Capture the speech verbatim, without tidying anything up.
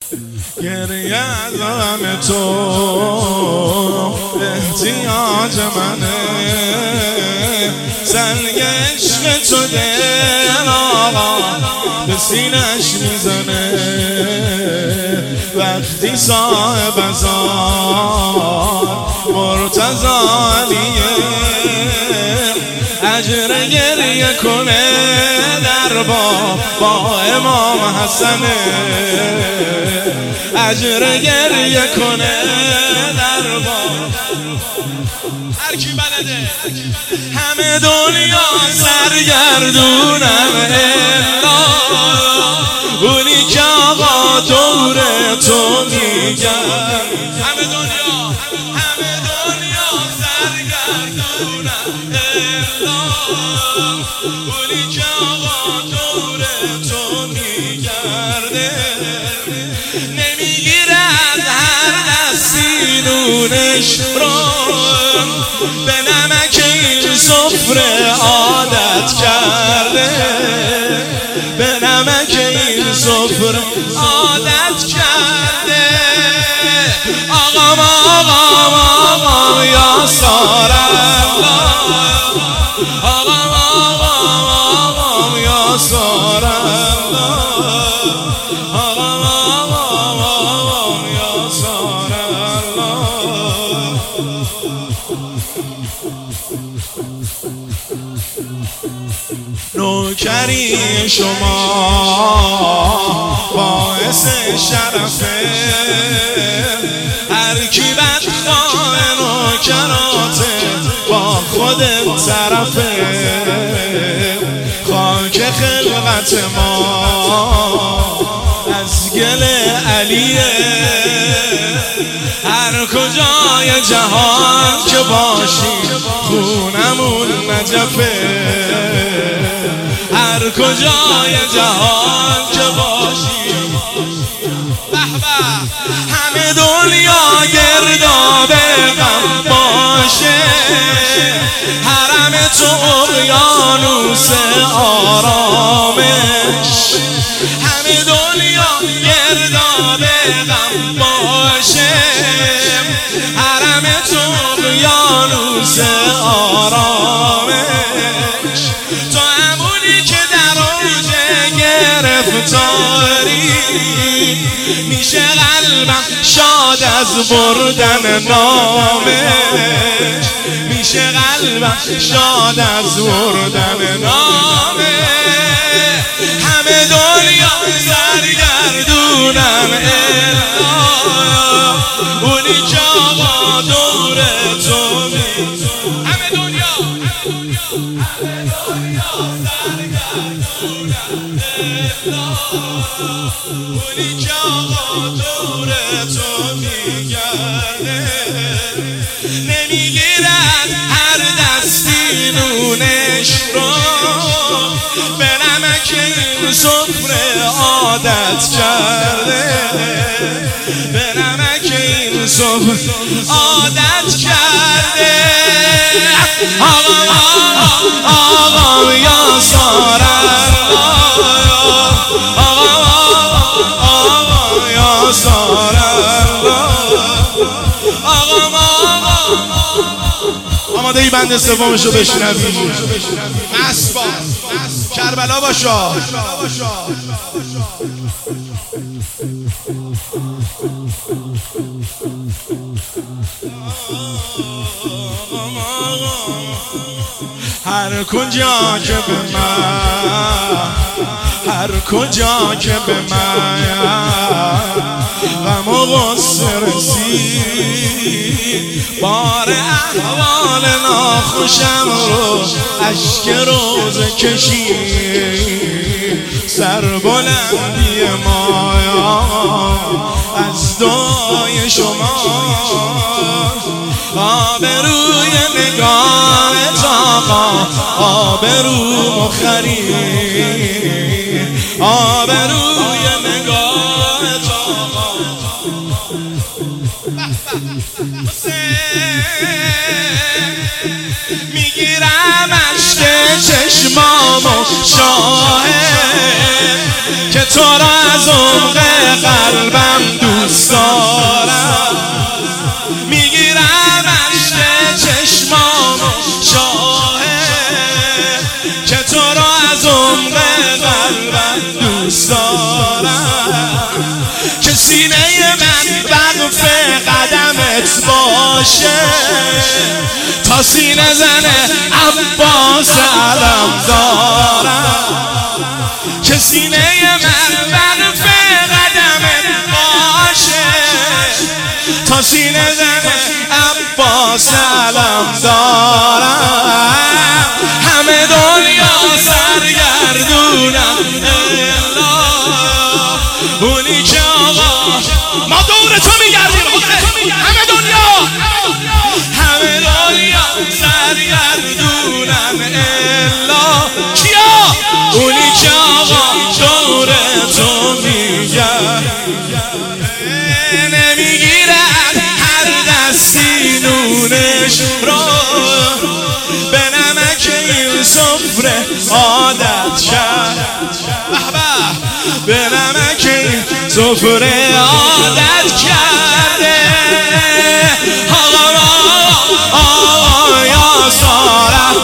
گریه از غم تو احتیاج منه، سنگ عشق تو دل آقا به سینش میزنه، وقتی صاحب ازان مرتضی علیه اجر گریه کنه در با با امام حسنه، اجر گریه کنه در با هر کی بلده. همه دنیا سرگردونم الا اونی که آقا دور تو میگن، همه دنیا همه دنیا سرگردونم الا اونی که آقا دور تو میگرده، نمیگیره از هر دستی نونش رو، به نمک این سفره عادت کرده، به نمک این سفره عادت کرده. آقام آقام آقام یا سار الله، آقام آقام آقام یا سار الله، آقام آقام آقام یا سار الله. نوکری شما باعث شرفه، هر کی بدخواه نوکراته با خودت طرفه، خاک خلقت ما از گل علیه، هر کجای جهان که باشی خونمون نجفه، هر کجای جهان که باشی. به به همه دنیا گرداب غم باشه، حرم تو اقیانوس آرامش، همه دنیا گرداب غم باشه، حرم تو اقیانوس آرامش. تو همونی که در اوج گرفتاری میشه قلبم شاد از بردن نامش، میشه قلبم شاد از بردن نامش. همه دنیا سرگردونم الا اونی که آقا دور تو می، همه دنیا همه دنیا سرگردونم الا اونی که آقا دور تو میگرده، نمیگیرد هر دستی نونش رو، به نمک این سفره عادت کرده، به نمک این سفره عادت کرده. آقام آقام آقام یا سار الله، آقام آقام آقام یا سار الله، آقام آقام. آماده ای بند سومشو بشنوی؟ مست باش، کربلا باشا. هر کجا که به من، هر کجا که به من غم و غصه رسید، بار احوال ناخوشم رو اشک روزه کشید، سر بلندی مایا از دعای شما، آبروی نگاهت آقا آبرو مخرید، آبروی نگاهت آقا. میگیرم عشق چشمامو شاهد که تو را از عمق قلبم دوست دارم، میگیرم اشک چشمام شاهد که تو را از عمق قلبم دوست دارم، که سینه من وقف قدمت باشه تا سینه زنه عباس علم دارم، که سینه من وقف قدمت باشه تا سینه زنه عباس علم دارم. همه دنیا سرگردونم اونی که آقا ما دور تو میگردیم، همه دنیا همه دنیا سرگردونم الا کیا؟ اونی که آقا دور تو میگرد، نمیگیرد هر دستی نونش رو، به نمک این سفره عادت کرد، به نمک این سفره عادت کرده. آقا آقا یا سارا